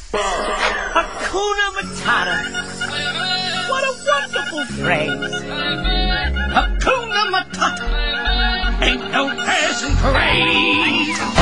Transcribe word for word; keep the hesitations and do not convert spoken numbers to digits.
Hakuna Matata. What a wonderful phrase. Hakuna Matata. Ain't no passing craze.